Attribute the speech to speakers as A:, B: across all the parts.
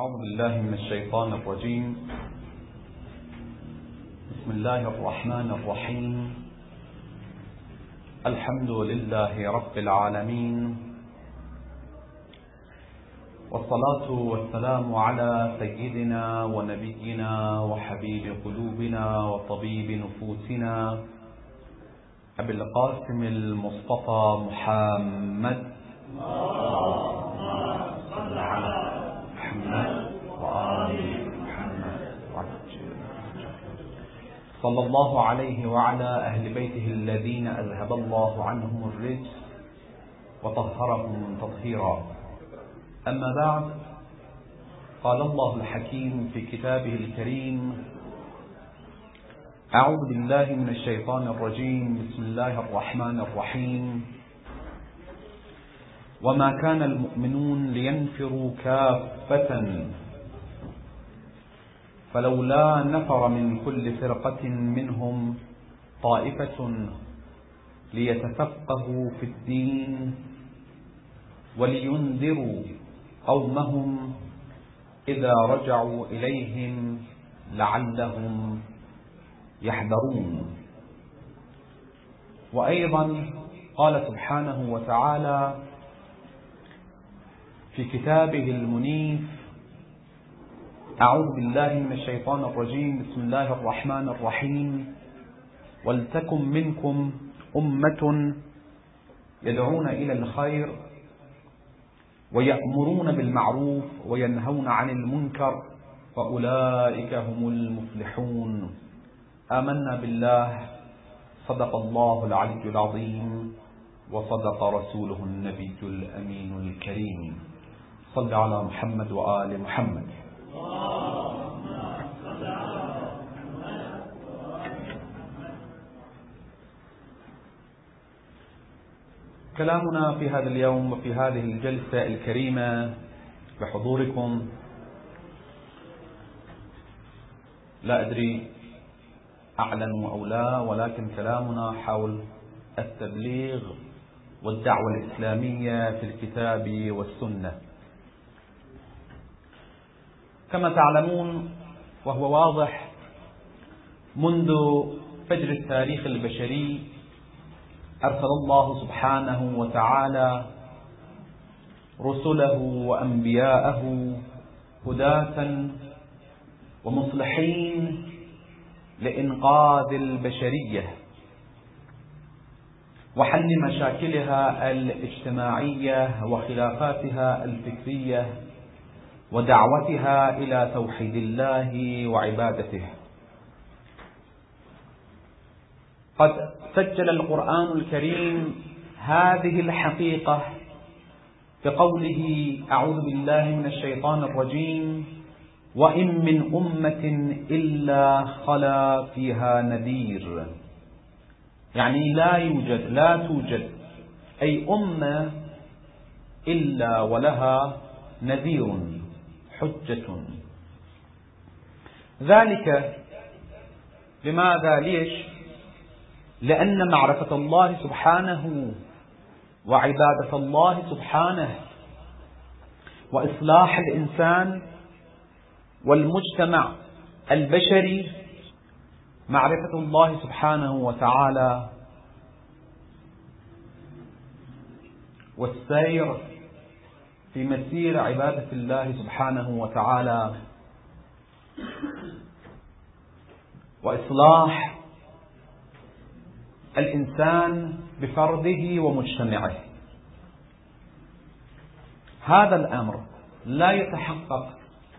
A: أعوذ بالله من الشيطان الرجيم. بسم الله الرحمن الرحيم. الحمد لله رب العالمين، والصلاة والسلام على سيدنا ونبينا وحبيب قلوبنا وطبيب نفوسنا أبي القاسم المصطفى محمد صلى الله عليه وعلى أهل بيته الذين أذهب الله عنهم الرجس وطهرهم تطهيرا. أما بعد، قال الله الحكيم في كتابه الكريم: أعوذ بالله من الشيطان الرجيم. بسم الله الرحمن الرحيم. وما كان المؤمنون لينفروا كافة فلولا نفر من كل فرقة منهم طائفة ليتفقهوا في الدين ولينذروا قومهم إذا رجعوا إليهم لعلهم يحذرون. وأيضا قال سبحانه وتعالى في كتابه المنيف: أعوذ بالله من الشيطان الرجيم. بسم الله الرحمن الرحيم. ولتكن منكم أمة يدعون إلى الخير ويأمرون بالمعروف وينهون عن المنكر وأولئك هم المفلحون. آمنا بالله، صدق الله العلي العظيم، وصدق رسوله النبي الأمين الكريم. صل على محمد وآل محمد. كلامنا في هذا اليوم وفي هذه الجلسة الكريمة بحضوركم، لا أدري أعلن أو لا، ولكن كلامنا حول التبليغ والدعوة الإسلامية في الكتاب والسنة. كما تعلمون وهو واضح، منذ فجر التاريخ البشري أرسل الله سبحانه وتعالى رسله وأنبياءه هداة ومصلحين لإنقاذ البشرية وحل مشاكلها الاجتماعية وخلافاتها الفكرية ودعوتها إلى توحيد الله وعبادته. قد سجل القرآن الكريم هذه الحقيقة بقوله: أعوذ بالله من الشيطان الرجيم: وإن من أمة إلا خلا فيها نذير. يعني لا توجد أي أمة إلا ولها نذير، حجة. ذلك لماذا؟ ليش؟ لأن معرفة الله سبحانه وعبادة الله سبحانه وإصلاح الإنسان والمجتمع البشري، معرفة الله سبحانه وتعالى والسير في مسير عبادة الله سبحانه وتعالى وإصلاح الإنسان بفرده ومجتمعه. هذا الأمر لا يتحقق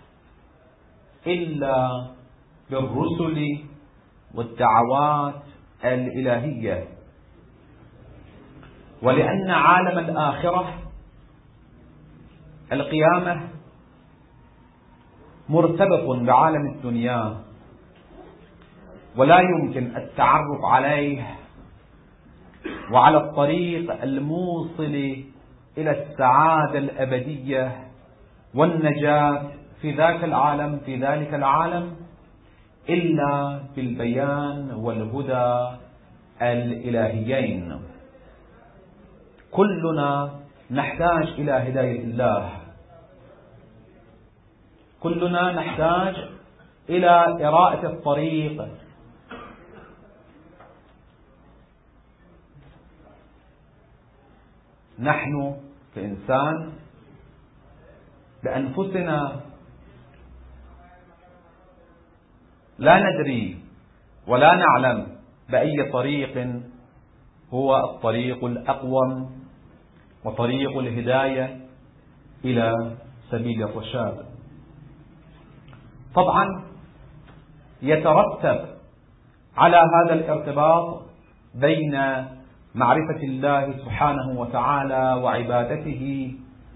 A: إلا بالرسل والدعوات الإلهية، ولأن عالم الآخرة القيامة مرتبط بعالم الدنيا، ولا يمكن التعرف عليه وعلى الطريق الموصل إلى السعادة الأبدية والنجاة في ذلك العالم إلا بالبيان والهدى الإلهيين. كلنا نحتاج إلى هداية الله، كلنا نحتاج إلى إراءة الطريق. نحن كإنسان بأنفسنا لا ندري ولا نعلم بأي طريق هو الطريق الأقوم وطريق الهداية إلى سبيل الرشاد. طبعا يترتب على هذا الارتباط بين معرفة الله سبحانه وتعالى وعبادته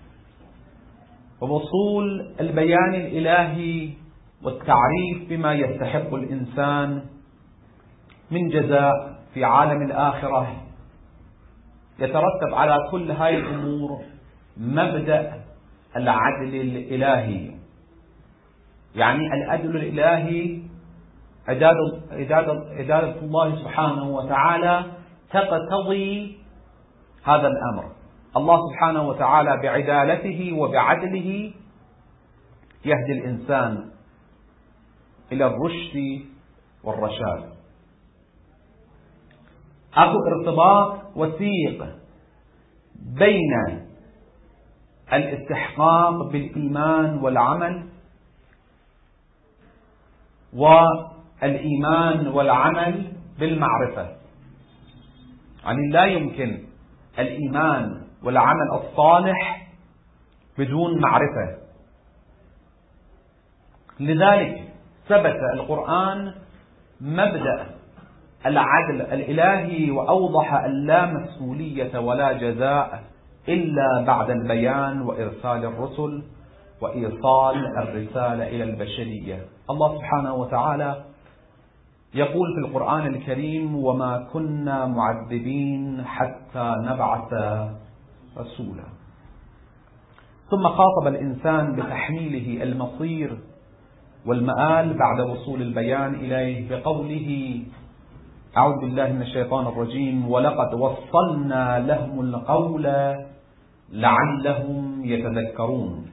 A: ووصول البيان الإلهي والتعريف بما يستحق الإنسان من جزاء في عالم الآخرة. يترتب على كل هذه الأمور مبدأ العدل الإلهي. يعني العدل الإلهي عدالة الله سبحانه وتعالى تقتضي هذا الأمر. الله سبحانه وتعالى بعدالته وبعدله يهدي الإنسان إلى الرشد والرشاد. أكو ارتباط وثيق بين الاستحقاق بالإيمان والعمل والإيمان والعمل بالمعرفة. يعني لا يمكن الإيمان والعمل الصالح بدون معرفة. لذلك ثبت القرآن مبدأ العدل الإلهي وأوضح أن لا مسؤولية ولا جزاء إلا بعد البيان وإرسال الرسل وإيصال الرسالة إلى البشرية. الله سبحانه وتعالى يقول في القرآن الكريم: وما كنا معذبين حتى نبعث رسولا. ثم خاطب الإنسان بتحميله المصير والمآل بعد وصول البيان إليه بقوله: أعوذ بالله من الشيطان الرجيم: ولقد وصلنا لهم القول لعلهم يتذكرون.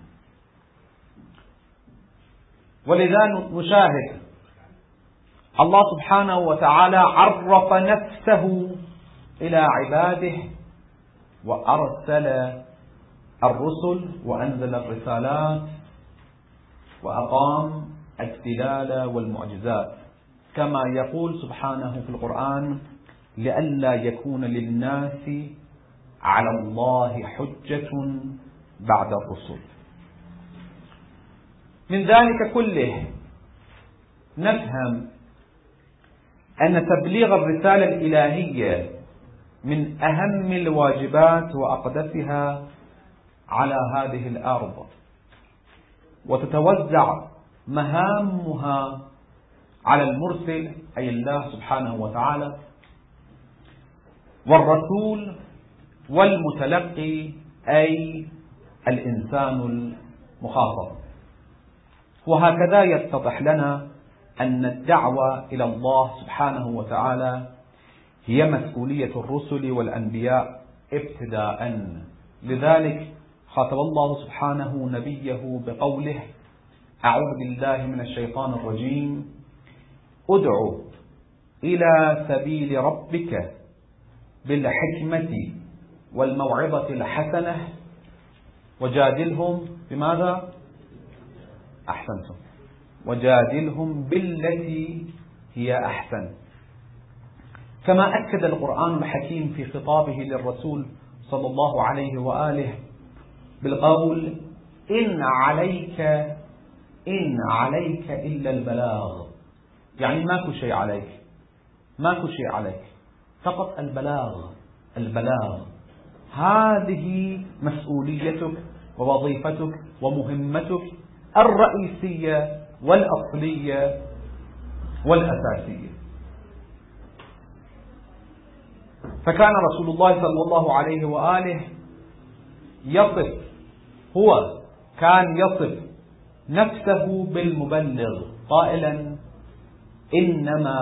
A: ولذا نشاهد الله سبحانه وتعالى عرف نفسه إلى عباده وأرسل الرسل وأنزل الرسالات وأقام الدلالة والمعجزات، كما يقول سبحانه في القرآن: لئلا يكون للناس على الله حجة بعد الرسل. من ذلك كله نفهم أن تبليغ الرسالة الإلهية من أهم الواجبات وأقدسها على هذه الأرض، وتتوزع مهامها على المرسل أي الله سبحانه وتعالى، والرسول والمتلقي أي الإنسان المخاطب. وهكذا يتضح لنا أن الدعوة إلى الله سبحانه وتعالى هي مسؤولية الرسل والأنبياء ابتداء. لذلك خاطب الله سبحانه نبيه بقوله: أعوذ بالله من الشيطان الرجيم: ادع إلى سبيل ربك بالحكمة والموعظة الحسنة وجادلهم بماذا؟ أحسنتم، وجادلهم بالتي هي أحسن. كما أكد القرآن الحكيم في خطابه للرسول صلى الله عليه وآله بالقول: إن عليك إلا البلاغ. يعني ماكو شيء عليك، فقط البلاغ. هذه مسؤوليتك ووظيفتك ومهمتك الرئيسية والأصلية والأساسية. فكان رسول الله صلى الله عليه وآله كان يصف نفسه بالمبلغ قائلا: إنما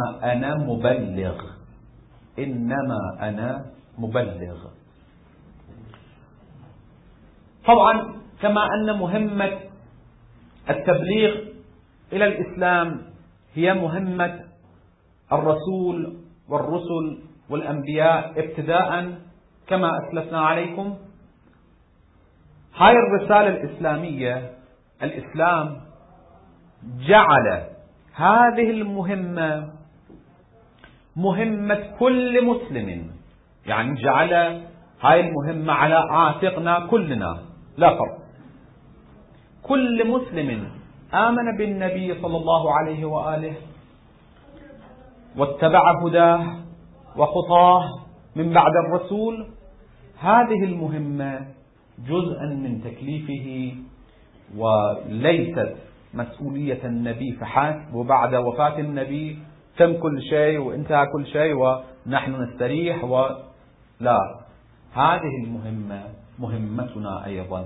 A: أنا مبلغ. طبعا كما أن مهمة التبليغ إلى الإسلام هي مهمة الرسول والرسل والأنبياء ابتداء كما أسلفنا عليكم. هاي الرسالة الإسلامية، الإسلام جعل هذه المهمة مهمة كل مسلم، يعني جعل هاي المهمة على عاتقنا كلنا لا فرق. كل مسلم آمن بالنبي صلى الله عليه وآله واتبع هداه وخطاه من بعد الرسول، هذه المهمة جزءا من تكليفه وليست مسؤولية النبي فحسب، وبعد وفاة النبي تم كل شيء وانتهى كل شيء ونحن نستريح لا، هذه المهمة مهمتنا أيضا.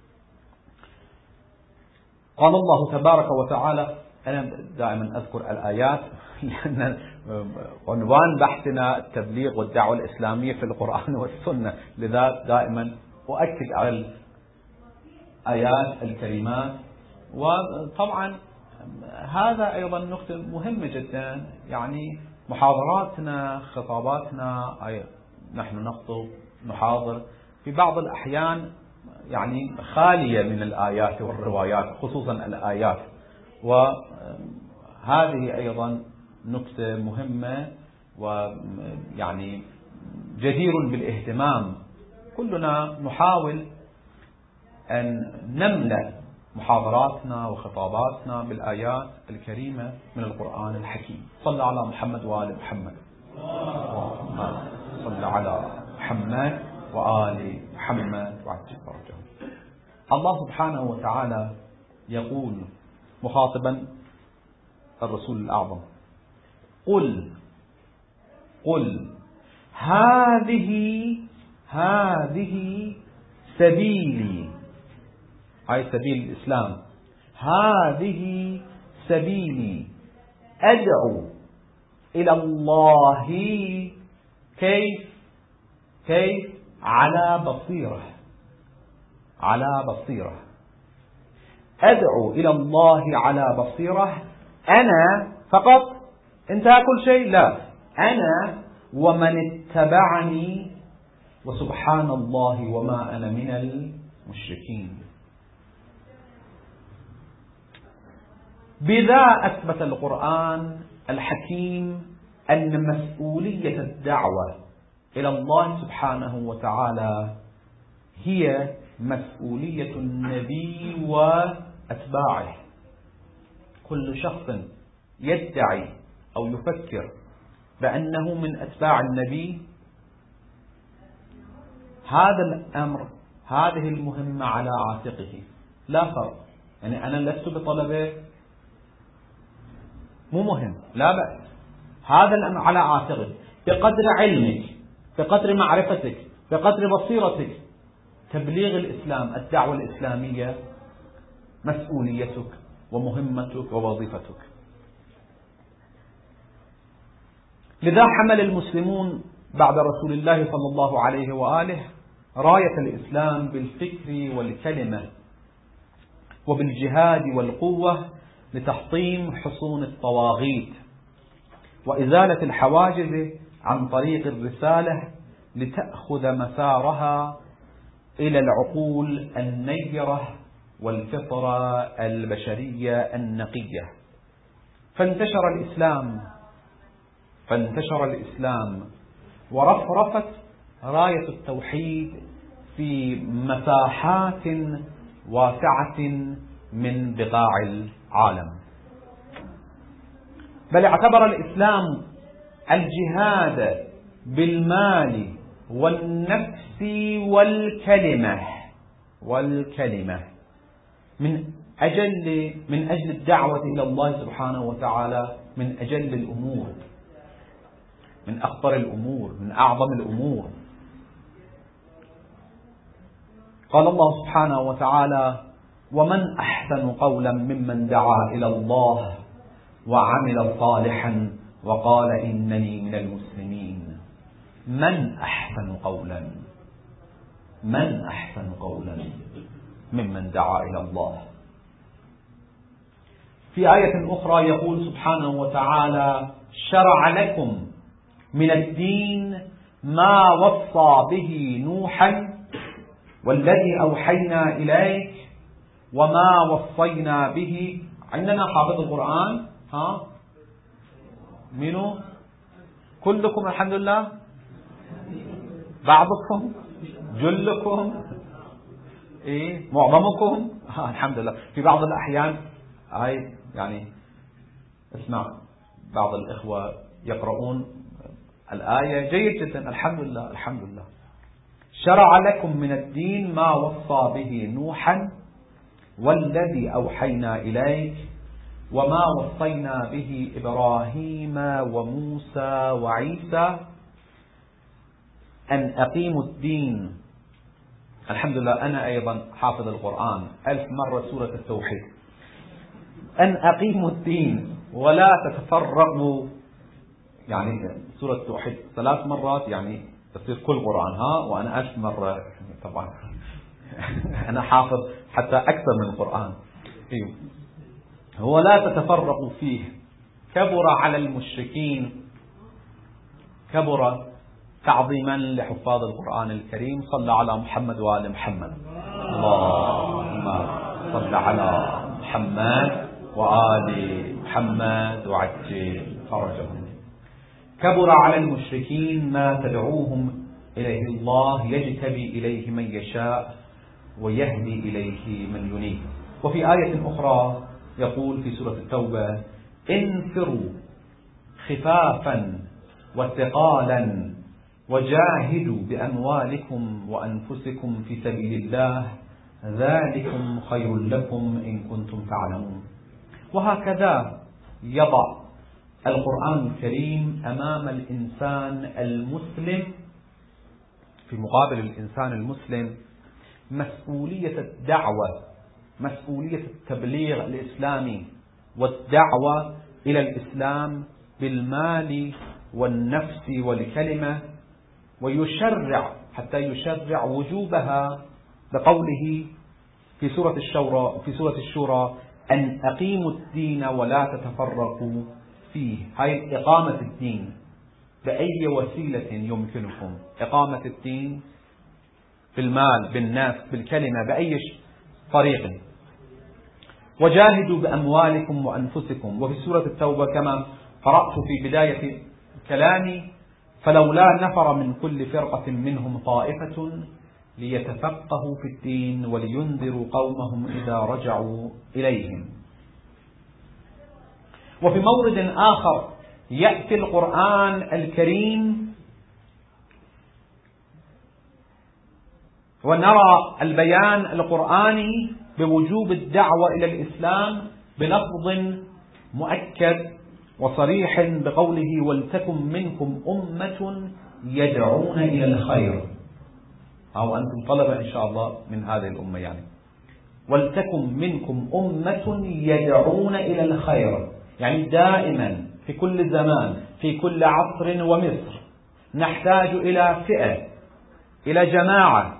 A: قال الله تبارك وتعالى، أنا دائما أذكر الآيات لأن عنوان بحثنا التبليغ والدعوة الإسلامية في القرآن والسنة، لذا دائما أؤكد على الآيات الكريمات. وطبعا هذا أيضا نقطة مهمة جدا، يعني محاضراتنا خطاباتنا نحن نخطب نحاضر في بعض الأحيان يعني خالية من الآيات والروايات، خصوصا الآيات، وهذه أيضا نقطة مهمة ويعني جدير بالاهتمام. كلنا نحاول أن نملأ محاضراتنا وخطاباتنا بالآيات الكريمة من القرآن الحكيم. صلى على محمد وآل محمد. صلى على محمد وآل محمد وعجل فرجهم. الله سبحانه وتعالى يقول مخاطبا الرسول الأعظم: قل هذه سبيلي، هاي سبيل الإسلام، هذه سبيلي أدعو إلى الله كيف على بصيرة. أدعو إلى الله على بصيرة، أنا فقط، انتهى كل شيء؟ لا، أنا ومن اتبعني، وسبحان الله وما أنا من المشركين. بذا أثبت القرآن الحكيم أن مسؤولية الدعوة إلى الله سبحانه وتعالى هي مسؤولية النبي وأتباعه. كل شخص يدعي أو يفكر بأنه من أتباع النبي، هذا الأمر، هذه المهمة على عاتقه لا فرق. يعني أنا لست بطلبة، مو مهم، لا بأس، هذا الأمر على عاتقك بقدر علمك، بقدر معرفتك، بقدر بصيرتك. تبليغ الإسلام، الدعوة الإسلامية مسؤوليتك ومهمتك ووظيفتك. لذا حمل المسلمون بعد رسول الله صلى الله عليه وآله راية الإسلام بالفكر والكلمة وبالجهاد والقوة لتحطيم حصون الطواغيت وإزالة الحواجز عن طريق الرسالة لتأخذ مسارها إلى العقول النيرة والفطرة البشرية النقية. فانتشر الإسلام ورفرفت راية التوحيد في مساحات واسعة من بقاع العالم. بل اعتبر الإسلام الجهاد بالمال والنفس والكلمة من أجل الدعوة إلى الله سبحانه وتعالى، من أجل الأمور، من أخطر الأمور، من أعظم الأمور. قال الله سبحانه وتعالى: ومن أحسن قولا ممن دعا إلى الله وعمل صالحا وقال إنني من المسلمين. من أحسن قولا ممن دعا إلى الله. في آية أخرى يقول سبحانه وتعالى: شرع لكم من الدين ما وصى به نوحا والذي أوحينا إليك وما وصينا به. عندنا حافظ القرآن؟ ها؟ منو؟ كلكم الحمد لله؟ بعضكم؟ جلكم؟ إيه؟ معظمكم؟ الحمد لله. في بعض الأحيان يعني اسمع بعض الإخوة يقرؤون الآية جيد جدا، الحمد لله الحمد لله. شرع لكم من الدين ما وصى به نوحا والذي أوحينا إليك وما وصينا به إبراهيم وموسى وعيسى أن أقيموا الدين. الحمد لله أنا أيضا حافظ القرآن 1000 مرة سورة التوحيد. أن أقيموا الدين ولا تتفرقوا، يعني سورة التوحيد 3 مرات يعني تصير كل قرآن وأنا 1000 مرة طبعا أنا حافظ حتى أكثر من القرآن. ولا تتفرقوا فيه كبر على المشركين، كبر تعظيما لحفاظ القرآن الكريم. صلى على محمد وآل محمد. اللهم صل على محمد وآل محمد وعجل فرجهم. كبر على المشركين ما تدعوهم إليه الله يجتبي إليه من يشاء ويهدي إليه من ينيب. وفي آية أخرى يقول في سورة التوبة: انفروا خفافا وثقالا وجاهدوا بأموالكم وأنفسكم في سبيل الله ذلكم خير لكم إن كنتم تعلمون. وهكذا يضع القرآن الكريم أمام الإنسان المسلم، في مقابل الإنسان المسلم، مسؤولية الدعوة، مسؤولية التبليغ الإسلامي والدعوة إلى الإسلام بالمال والنفس والكلمة، ويشرع حتى يشرع وجوبها بقوله في سورة الشورى: أن أقيموا الدين ولا تتفرقوا فيه. هاي إقامة الدين بأي وسيلة يمكنكم، إقامة الدين بالمال بالنفس بالكلمة بأي طريق. وجاهدوا بأموالكم وأنفسكم. وفي سورة التوبة كما قرأت في بداية كلامي: فلولا نفر من كل فرقة منهم طائفة ليتفقهوا في الدين ولينذروا قومهم إذا رجعوا إليهم. وفي مورد آخر يأتي القرآن الكريم ونرى البيان القرآني بوجوب الدعوة إلى الإسلام بلفظ مؤكد وصريح بقوله: ولتكن منكم أمة يدعون إلى الخير. أو أنتم طلبة إن شاء الله من هذه الأمة، يعني ولتكن منكم أمة يدعون إلى الخير، يعني دائما في كل زمان في كل عصر ومصر نحتاج إلى فئة، إلى جماعة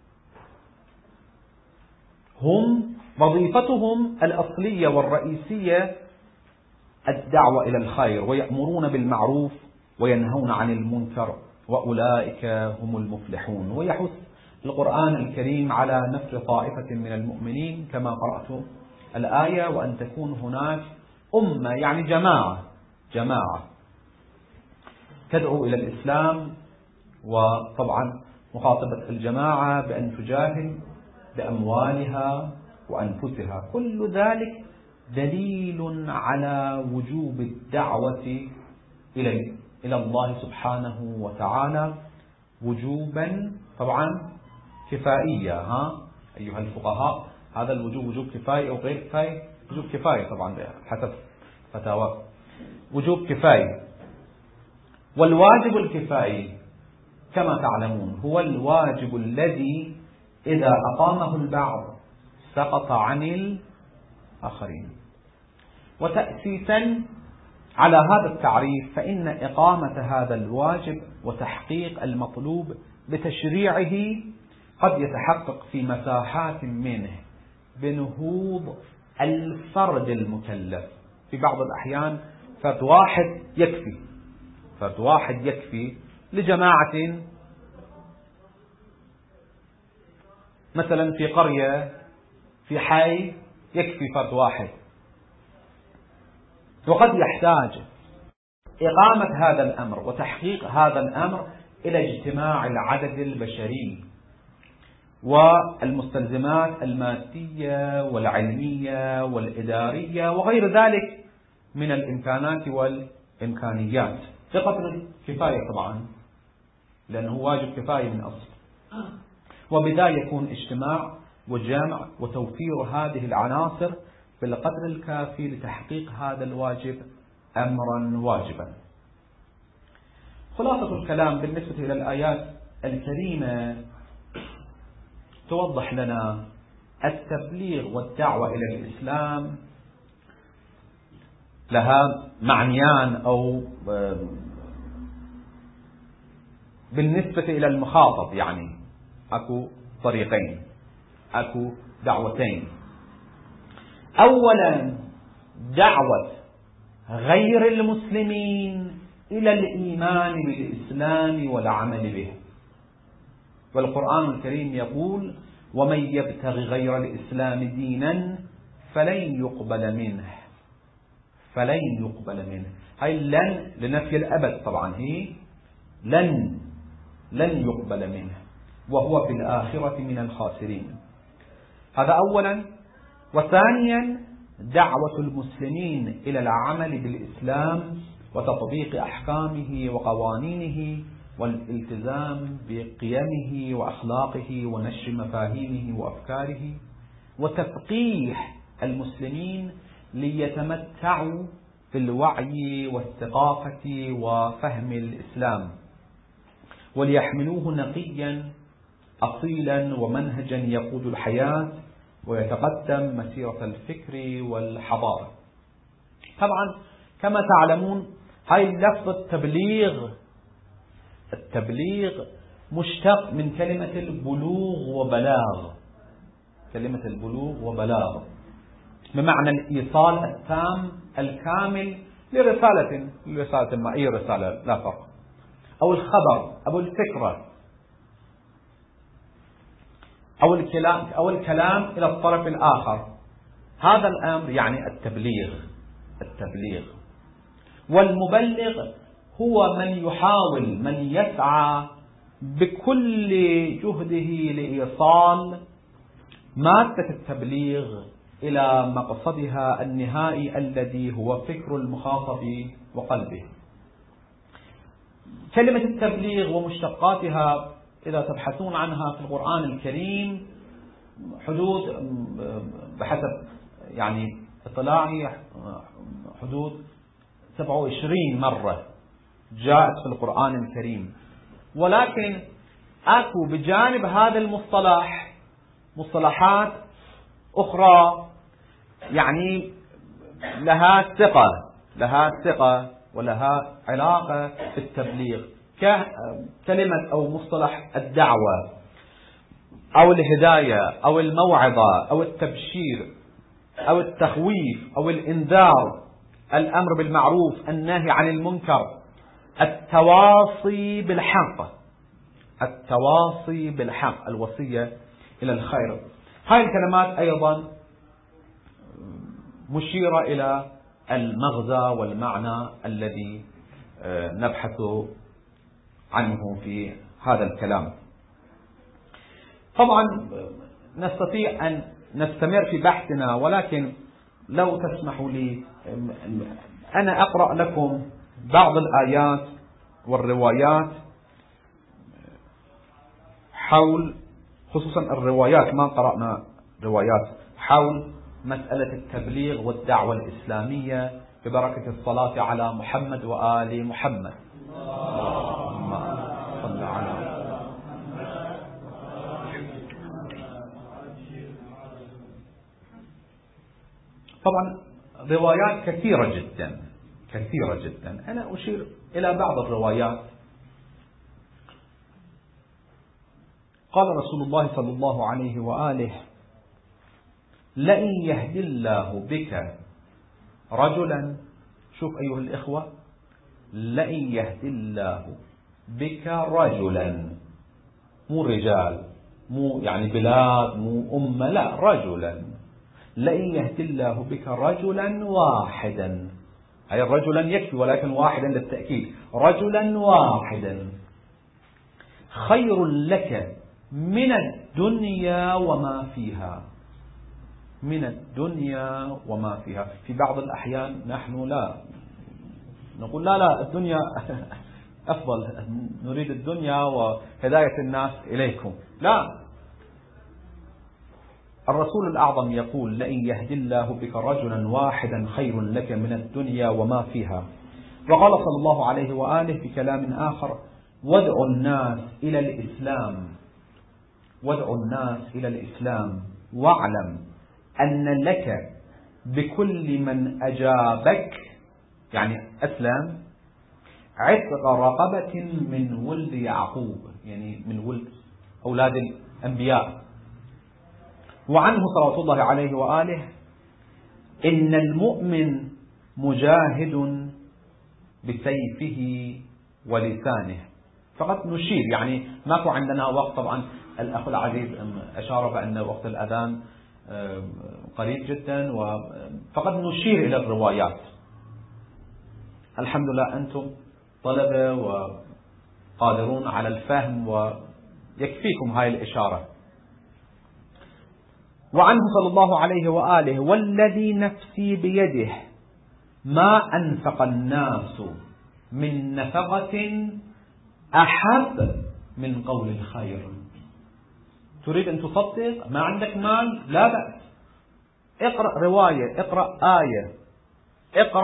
A: هم وظيفتهم الأصلية والرئيسية الدعوة إلى الخير، ويأمرون بالمعروف وينهون عن المنكر، وأولئك هم المفلحون. ويحث القرآن الكريم على نفر طائفة من المؤمنين كما قرأت الآية: وأن تكون هناك أمة، يعني جماعة تدعو إلى الإسلام. وطبعا مخاطبة الجماعة بأن تجاهد بأموالها وأنفسها، كل ذلك دليل على وجوب الدعوة إلى الله سبحانه وتعالى وجوبا طبعا كفائيا. أيها الفقهاء، هذا الوجوب وجوب كفائي أو غير كفائي؟ وجوب كفائي طبعا حسب فتاوى، وجوب كفائي. والواجب الكفائي كما تعلمون هو الواجب الذي إذا أقامه البعض سقط عن الآخرين. وتأسيسا على هذا التعريف فإن إقامة هذا الواجب وتحقيق المطلوب بتشريعه قد يتحقق في مساحات منه بنهوض الفرد المكلف. في بعض الأحيان فرد واحد يكفي، فرد واحد يكفي لجماعة، مثلا في قرية في حي يكفي فرد واحد، وقد يحتاج إقامة هذا الأمر وتحقيق هذا الأمر إلى اجتماع العدد البشري والمستلزمات المادية والعلمية والإدارية وغير ذلك من الإمكانات والإمكانيات بقدر الكفاية طبعا، لأنه واجب كفاية من أصل. وبذا يكون اجتماع وجمع وتوفير هذه العناصر بالقدر الكافي لتحقيق هذا الواجب أمرا واجبا. خلاصة الكلام بالنسبة إلى الآيات الكريمة توضح لنا التبليغ والدعوة إلى الإسلام لها معنيان، أو بالنسبة إلى المخاطب يعني أكو طريقين، أكو دعوتين. أولا دعوة غير المسلمين إلى الإيمان بالإسلام والعمل به، والقرآن الكريم يقول: ومن يبتغي غير الإسلام دينا فلن يقبل منه، فلن يقبل منه. هاي لن لنفي الأبد طبعا، هي لن يقبل منه وهو في الآخرة من الخاسرين. هذا أولا. وثانيا دعوة المسلمين إلى العمل بالإسلام وتطبيق أحكامه وقوانينه والالتزام بقيمه وأخلاقه ونشر مفاهيمه وأفكاره، وتفقيح المسلمين ليتمتعوا بالوعي والثقافة وفهم الإسلام وليحملوه نقيا أصيلا ومنهجا يقود الحياة ويتقدم مسيرة الفكر والحضارة. طبعا كما تعلمون هاي اللفظ التبليغ مشتق من كلمة البلوغ وبلاغ، كلمة البلوغ وبلاغ بمعنى الإيصال التام الكامل لرسالة ما أي رسالة لا فرق، أو الخبر أو الفكرة أو الكلام إلى الطرف الآخر. هذا الأمر يعني التبليغ. والمبلغ هو من يحاول، من يسعى بكل جهده لإيصال مادة التبليغ إلى مقصدها النهائي الذي هو فكر المخاطب وقلبه. كلمة التبليغ ومشتقاتها إذا تبحثون عنها في القرآن الكريم حدود، بحسب يعني اطلاعي، حدود 27 مرة جاءت في القرآن الكريم. ولكن أكو بجانب هذا المصطلح مصطلحات أخرى يعني لها ثقة ولها علاقة بالتبليغ، ككلمة أو مصطلح الدعوة أو الهداية أو الموعظة أو التبشير أو التخويف أو الإنذار، الأمر بالمعروف، النهي عن المنكر، التواصي بالحق، الوصية إلى الخير. هاي الكلمات أيضا مشيرة إلى المغزى والمعنى الذي نبحث عنه في هذا الكلام. طبعا نستطيع أن نستمر في بحثنا، ولكن لو تسمحوا لي أنا أقرأ لكم بعض الآيات والروايات حول، خصوصا الروايات، ما قرأنا روايات، حول مسألة التبليغ والدعوة الإسلامية ببركة الصلاة على محمد وآل محمد. اللهم صل على. طبعا روايات كثيرة جدا، أنا أشير إلى بعض الروايات. قال رسول الله صلى الله عليه وآله: لئن يهدي الله بك رجلا، شوف أيها الإخوة، لئن يهدي الله بك رجلا، مو رجال، مو يعني بلاد، مو أمة، لا، رجلا. لئن يهدي الله بك رجلا واحدا، أي رجلا يكفي ولكن واحدا للتأكيد، رجلا واحدا خير لك من الدنيا وما فيها، من الدنيا وما فيها. في بعض الأحيان نحن لا نقول لا الدنيا أفضل، نريد الدنيا وهداية الناس إليكم، لا. الرسول الأعظم يقول لئن يهدي الله بك رجلا واحدا خير لك من الدنيا وما فيها. وقال صلى الله عليه وآله في كلام آخر: وادعوا الناس إلى الإسلام، وادعوا الناس إلى الإسلام واعلم أن لك بكل من أجابك، يعني أسلم، عتق رقبة من ولد يعقوب، يعني من ولد أولاد الأنبياء. وعنه صلوات الله عليه وآله: إن المؤمن مجاهد بسيفه ولسانه. فقط نشير، يعني ماكو عندنا وقت، طبعا الأخ العزيز أشار بأن وقت الأذان قريب جدا، فقط نشير إلى الروايات. الحمد لله أنتم طلبة وقادرون على الفهم ويكفيكم هاي الإشارة. وعنه صلى الله عليه وآله: والذي نفسي بيده ما أنفق الناس من نفقة أحب من قول الخير. تريد أن تصدق، ما عندك مال، لا بأس، اقرأ رواية، اقرأ آية، اقرأ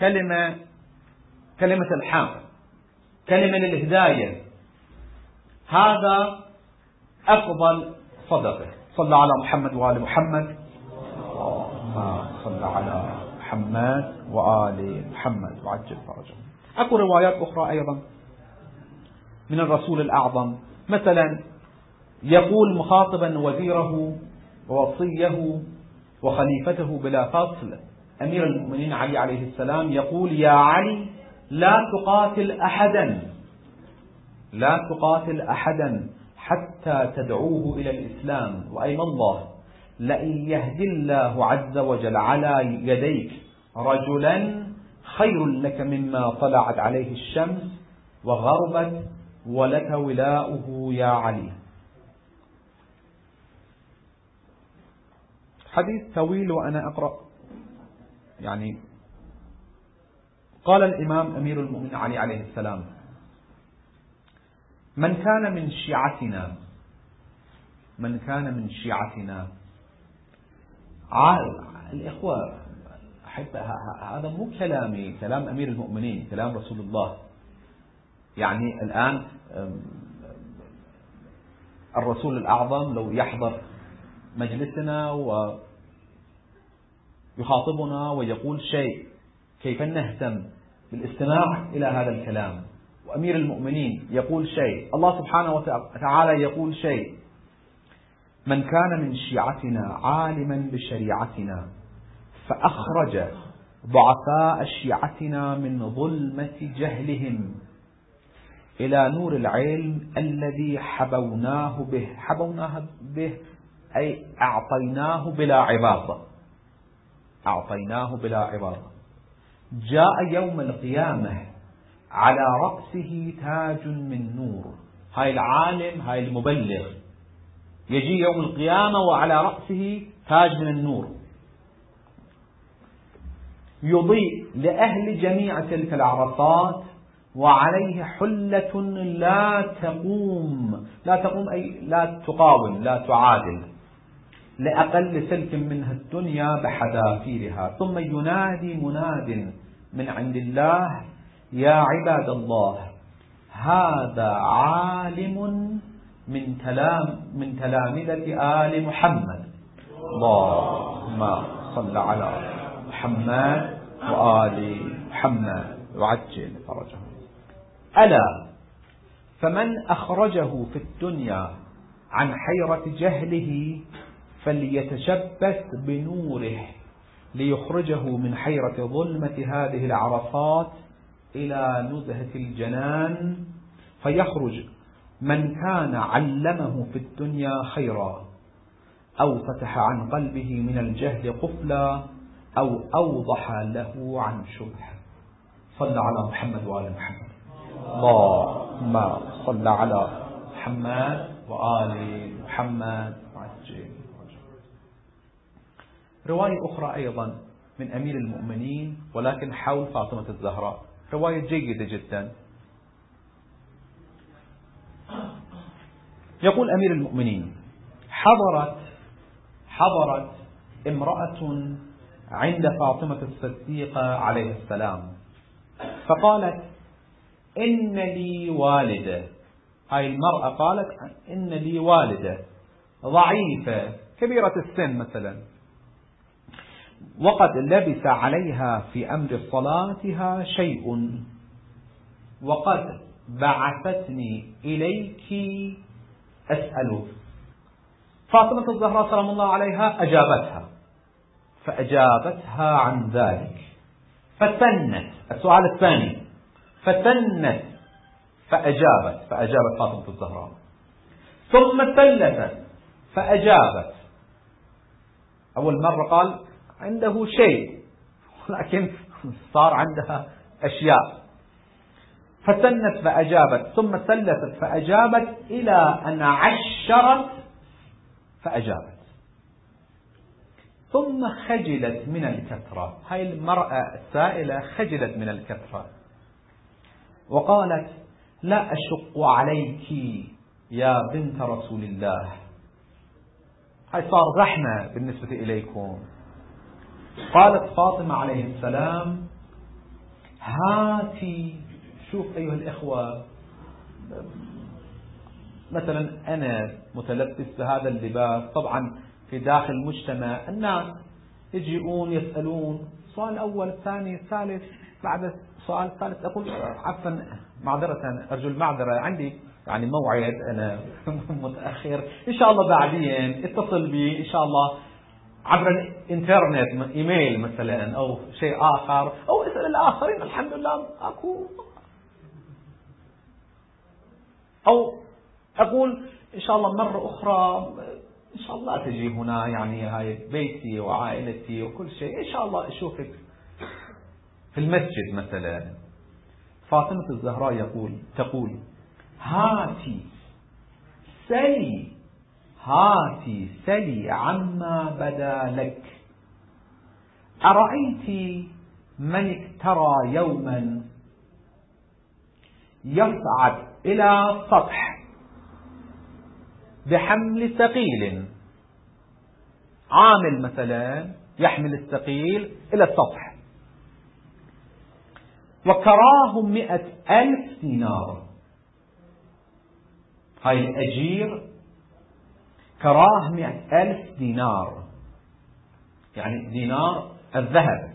A: كلمة الحق، كلمة للهداية، هذا أفضل صدقة. صلى على محمد وآل محمد، اللهم صل على محمد وآل محمد وعجل فرجهم. أكو روايات أخرى أيضا من الرسول الأعظم، مثلا يقول مخاطبا وزيره ووصيه وخليفته بلا فصل، أمير المؤمنين علي عليه السلام، يقول: يا علي، لا تقاتل أحدا، لا تقاتل أحدا حتى تدعوه إلى الإسلام، وأيم الله لئن يهدي الله عز وجل على يديك رجلا خير لك مما طلعت عليه الشمس وغربت ولك ولاؤه يا علي. حديث طويل وأنا أقرأ. يعني قال الإمام أمير المؤمنين علي عليه السلام: من كان من شيعتنا، من كان من شيعتنا، الإخوة هذا مو كلامي، كلام أمير المؤمنين، كلام رسول الله. يعني الآن الرسول الأعظم لو يحضر مجلسنا ويخاطبنا ويقول شيء، كيف نهتم بالاستماع إلى هذا الكلام؟ وأمير المؤمنين يقول شيء، الله سبحانه وتعالى يقول شيء. من كان من شيعتنا عالما بشريعتنا فأخرج ضعفاء شيعتنا من ظلمة جهلهم إلى نور العلم الذي حبوناه به أي أعطيناه بلا عبادة، أعطيناه بلا عبادة. جاء يوم القيامة على رأسه تاج من نور، هاي العالم، هاي المبلغ، يجي يوم القيامة وعلى رأسه تاج من النور يضيء لأهل جميع تلك العرصات، وعليه حلة لا تقوم أي لا تقاوم، لا تعادل لأقل سلك منها الدنيا بحذافيرها. ثم ينادي مناد من عند الله: يا عباد الله، هذا عالم من تلامذة آل محمد، اللهم صل على محمد وآل محمد وعجل فرجهم. ألا فمن أخرجه في الدنيا عن حيرة جهله فليتشبث بنوره ليخرجه من حيرة ظلمة هذه العرصات إلى نزهة الجنان، فيخرج من كان علمه في الدنيا خيرا، أو فتح عن قلبه من الجهل قفلا، أو أوضح له عن شبهة. صلى على محمد وآل محمد. اللهم صل على محمد وآل محمد. رواية أخرى أيضا من أمير المؤمنين ولكن حول فاطمة الزهراء، رواية جيدة جدا. يقول أمير المؤمنين: حضرت امرأة عند فاطمة الصديقة عليه السلام فقالت: إن لي والدة. هاي المرأة قالت: إن لي والدة ضعيفة كبيرة السن مثلا، وقد لبس عليها في أمر صلاتها شيء، وقد بعثتني إليك أسأله. فاطمة الزهراء سلام الله عليها فأجابتها عن ذلك، فتنت. السؤال الثاني، فتنت فأجابت فاطمة الزهراء، ثم ثلثت فأجابت. أول مرة قال عنده شيء، لكن صار عندها أشياء. فتنت فأجابت، ثم ثلثت فأجابت، إلى أن عشرت فأجابت، ثم خجلت من الكثرة. هاي المرأة السائلة خجلت من الكثرة وقالت: لا أشق عليك يا بنت رسول الله. هاي صار رحمة بالنسبة إليكم. قالت فاطمة عليه السلام: هاتي. شوف أيها الإخوة، مثلا أنا متلبس بهذا اللباس، طبعا في داخل المجتمع الناس يجيئون يسألون سؤال أول الثاني الثالث، بعد السؤال الثالث أقول: عفوا معذرة، أرجو المعذرة، عندي يعني موعد أنا متأخر، إن شاء الله بعدين اتصل بي إن شاء الله عبر الإنترنت، إيميل مثلا أو شيء آخر، أو اسأل الآخرين، الحمد لله أكو. أو أقول إن شاء الله مرة أخرى إن شاء الله تجي هنا، يعني هاي بيتي وعائلتي وكل شيء، إن شاء الله أشوفك في المسجد مثلا. فاطمة الزهراء تقول: هاتي سلي عما بدا لك. أرأيت من اكترى يوما يصعد إلى سطح بحمل ثقيل، عامل مثلا يحمل الثقيل إلى السطح، وكراه 100,000 دينار. هاي الأجير كراه 100,000 دينار، يعني دينار الذهب.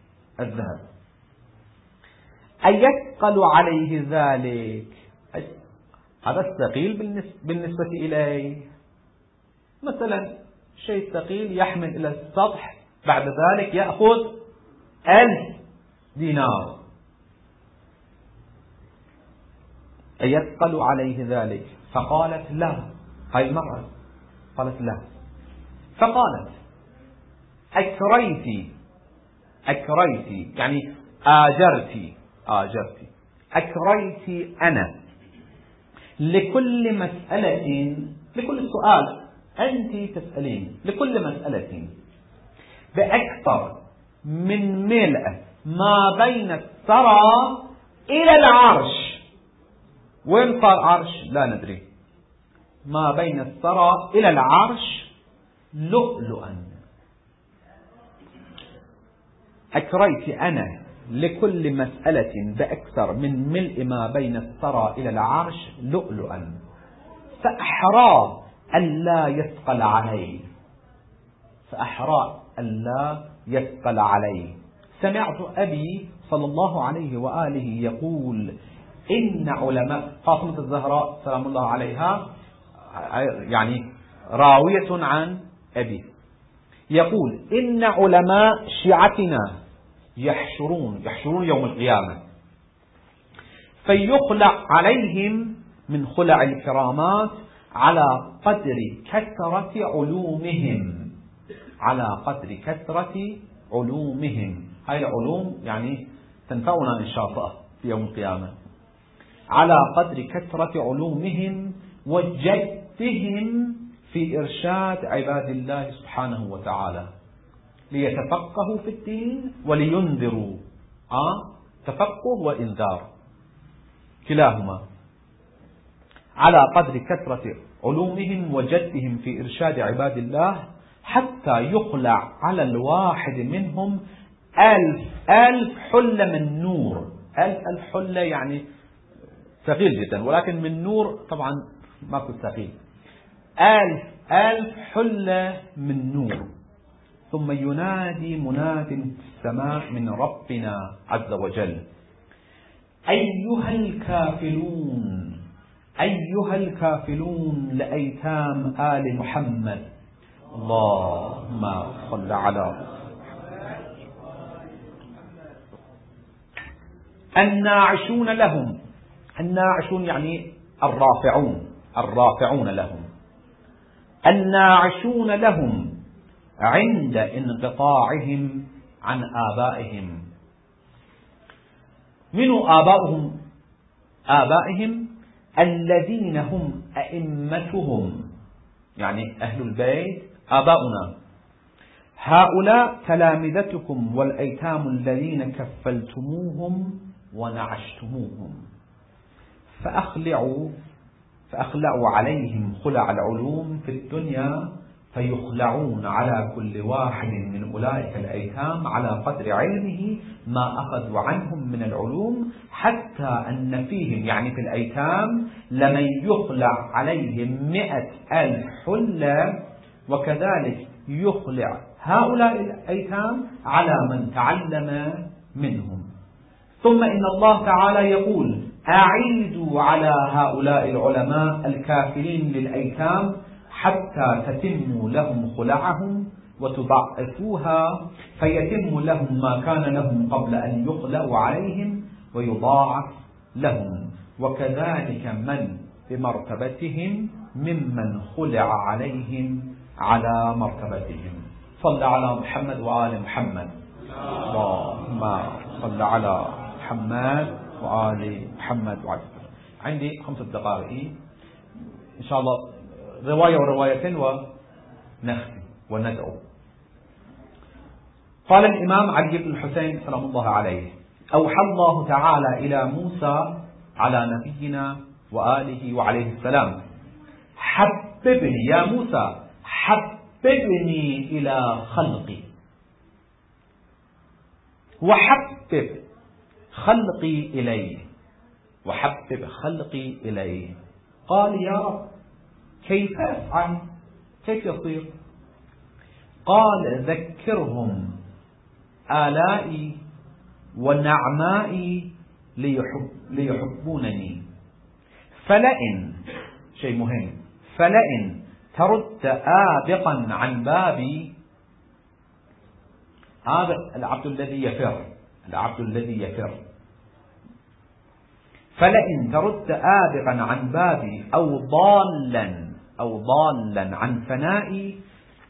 A: أيثقل عليه ذلك؟ هذا الثقيل بالنسبة إليه، مثلا شيء ثقيل يحمل إلى السطح، بعد ذلك يأخذ 1000 دينار. أيثقل عليه ذلك؟ فقالت لا. هاي المرأة قالت لا. فقالت: أكريت يعني آجرتي، أكريت أنا لكل مسألة، لكل سؤال أنت تسألين، لكل مسألة بأكثر من ملء ما بين الثرى إلى العرش. وين صار عرش؟ لا ندري. ما بين الثرى إلى العرش لؤلؤا. أكريت أنا لكل مسألة بأكثر من ملء ما بين الثرى إلى العرش لؤلؤا، فأحرى ألا يثقل عليه. سمعت أبي صلى الله عليه وآله يقول: إن علماء. فاطمة الزهراء سلام الله عليها يعني راوية عن أبي يقول إن علماء شيعتنا يحشرون يوم القيامة فيخلع عليهم من خلع الكرامات على قدر كثرة علومهم، على قدر كثرة علومهم. هاي العلوم يعني تنفعنا إن شاء الله في يوم القيامة. على قدر كثرة علومهم وجدهم في إرشاد عباد الله سبحانه وتعالى ليتفقهوا في الدين ولينذروا. تفقه وإنذار كلاهما. على قدر كثرة علومهم وجدهم في إرشاد عباد الله حتى يخلع على الواحد منهم 1000 حلة من نور. 1000 حلة يعني ثقيل جدا، ولكن من نور طبعا ماكو ثقيل. 1000 حلة من نور. ثم ينادي مناد في السماء من ربنا عز وجل: أيها الكافلون، أيها الكافلون لأيتام آل محمد. اللهم صل على الناعشون لهم. الناعشون يعني الرافعون لهم. الناعشون لهم عند انقطاعهم عن آبائهم. من آبائهم؟ آبائهم الذين هم أئمتهم، يعني أهل البيت آباؤنا. هؤلاء تلامذتكم والأيتام الذين كفلتموهم ونعشتموهم، فأخلعوا عليهم خلع العلوم في الدنيا، فيخلعون على كل واحد من أولئك الأيتام على قدر علمه ما أخذوا عنهم من العلوم، حتى أن فيهم يعني في الأيتام لمن يخلع عليهم 100,000 حلة، وكذلك يخلع هؤلاء الأيتام على من تعلم منهم. ثم إن الله تعالى يقول: أعيدوا على هؤلاء العلماء الكافرين للأيتام حتى تتموا لهم خلعهم وتضعفوها، فيتم لهم ما كان لهم قبل أن يخلعوا عليهم ويضاعف لهم، وكذلك من بمرتبتهم ممن خلع عليهم على مرتبتهم. صل على محمد وآل محمد. اللهم صل على محمد وآل محمد وعلى. عندي 5 دقائق إن شاء الله، رواية وروايتين ونختم وندعو. قال الإمام علي بن الحسين سلام الله عليه: أوحى الله تعالى إلى موسى على نبينا وآله وعليه السلام: حببني يا موسى، حببني إلى خلقي وحبب خلقي إليه، وحبب خلقي إليه. قال: يا رب كيف أفعل؟ كيف يصير؟ قال: ذكرهم آلائي ونعمائي ليحبونني، فلئن، شيء مهم، فلئن ترد آبقا عن بابي. هذا العبد الذي يفر، العبد الذي يفر. فلئن ترد آبقا عن بابي أو ضالا عن فنائي،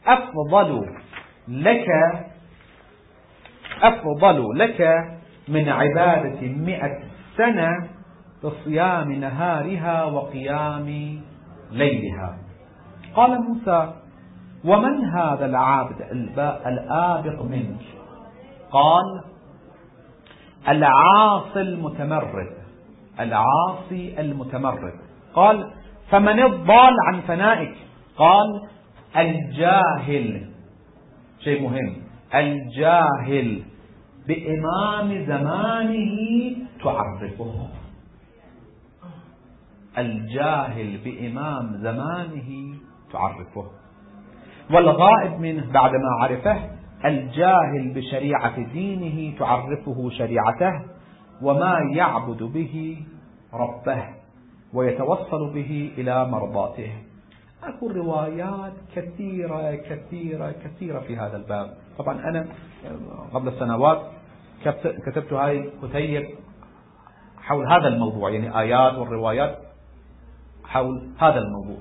A: أفضل لك من عبادة 100 سنة بصيام نهارها وقيام ليلها. قال موسى: ومن هذا العابد الآبق منك؟ قال: العاصي المتمرد، العاصي المتمرد. قال: فمن الضال عن فنائك؟ قال: الجاهل، شيء مهم، الجاهل بإمام زمانه تعرفه، الجاهل بإمام زمانه تعرفه، والغائب منه بعدما عرفه، الجاهل بشريعة دينه تعرفه شريعته وما يعبد به ربه ويتوصل به إلى مرضاته. أكو روايات كثيرة كثيرة كثيرة في هذا الباب. طبعا أنا قبل سنوات كتبت هاي الكتيب حول هذا الموضوع، يعني آيات والروايات حول هذا الموضوع،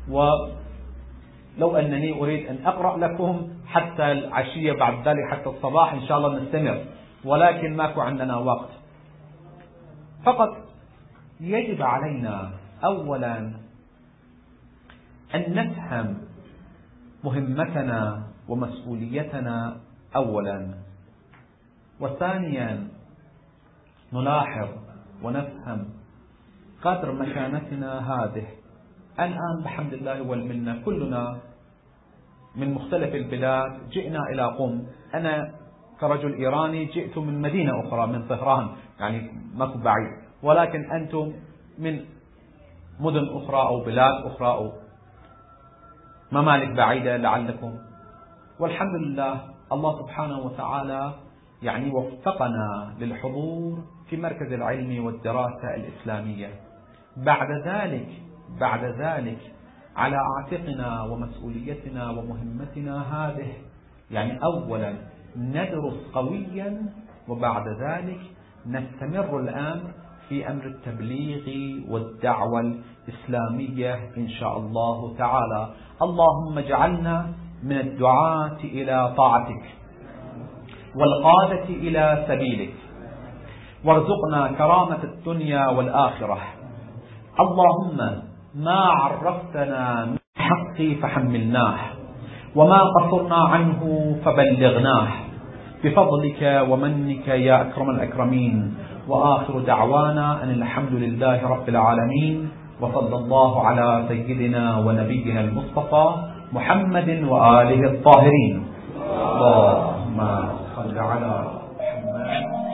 A: ولو أنني أريد أن أقرأ لكم حتى العشية بعد ذلك حتى الصباح إن شاء الله نستمر، ولكن ماكو عندنا وقت. فقط يجب علينا أولا أن نفهم مهمتنا ومسؤوليتنا أولا، وثانيا نلاحظ ونفهم قدر مكانتنا هذه. الآن بحمد الله والمنة كلنا من مختلف البلاد جئنا إلى قم. أنا كرجل إيراني جئت من مدينة أخرى من طهران، يعني ماكو بعيد، ولكن أنتم من مدن أخرى أو بلاد أخرى أو ممالك بعيدة لعلكم. والحمد لله الله سبحانه وتعالى يعني وفقنا للحضور في مركز العلم والدراسة الإسلامية. بعد ذلك على عاتقنا ومسؤوليتنا ومهمتنا هذه، يعني أولا ندرس قويا، وبعد ذلك نستمر الآن في أمر التبليغ والدعوة الإسلامية إن شاء الله تعالى. اللهم اجعلنا من الدعاة إلى طاعتك والقادة إلى سبيلك، وارزقنا كرامة الدنيا والآخرة. اللهم ما عرفتنا من حق فحملناه، وما قصرنا عنه فبلغناه، بفضلك ومنك يا أكرم الأكرمين. وآخر دعوانا أن الحمد لله رب العالمين، وصلى الله على سيدنا ونبينا المصطفى محمد وآله الطاهرين. اللهم صل على محمد.